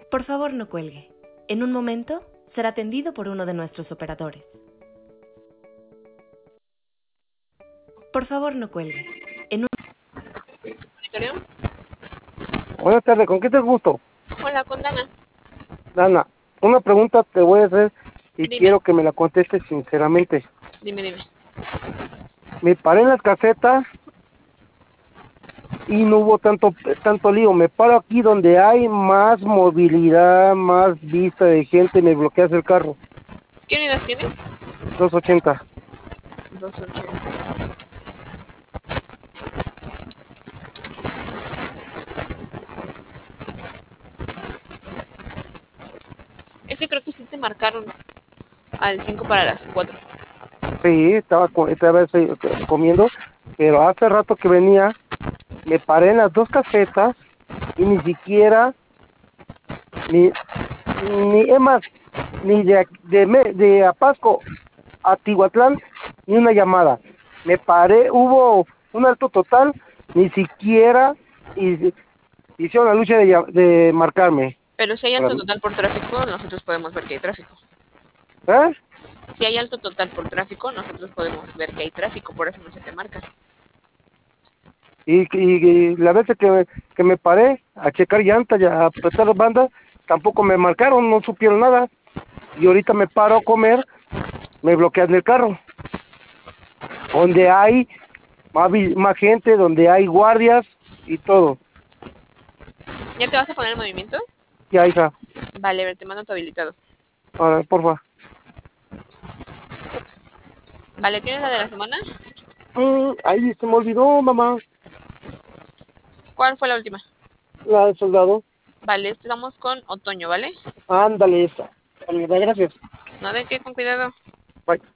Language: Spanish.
Por favor, no cuelgue. En un momento será atendido por uno de nuestros operadores. Por favor, no cuelgue. Buenas tardes, ¿con qué te gusto? Hola, con Dana. Dana, una pregunta te voy a hacer y Dime. quiero que me la contestes sinceramente. Dime. Me paré en las casetas y no hubo tanto lío. Me paro aquí donde hay más movilidad, más vista de gente, me bloqueas el carro. ¿Qué unidad tienes? 280. 280. Es que creo que sí te marcaron al 5 para las 4. Sí, estaba comiendo, pero hace rato que venía, me paré en las dos casetas y ni siquiera, es más, ni de Apasco a Tihuatlán, ni una llamada. Me paré, hubo un alto total, ni siquiera hicieron la lucha de marcarme. Pero si hay alto total por tráfico, nosotros podemos ver que hay tráfico. ¿Eh? Si hay alto total por tráfico, nosotros podemos ver que hay tráfico, por eso no se te marca. Y la vez que me paré a checar llantas y a apretar las bandas, tampoco me marcaron, no supieron nada. Y ahorita me paro a comer, me bloquean el carro. Donde hay más gente, donde hay guardias y todo. ¿Ya te vas a poner en movimiento? Ya, hija. Vale, a ver, te mando tu habilitado. Ahora, porfa. Vale, ¿tienes la de la semana? Ahí se me olvidó, mamá. ¿Cuál fue la última? La del soldado. Vale, estamos con otoño, ¿vale? Ándale, esa. Vale, gracias. No, de qué, con cuidado. Bye.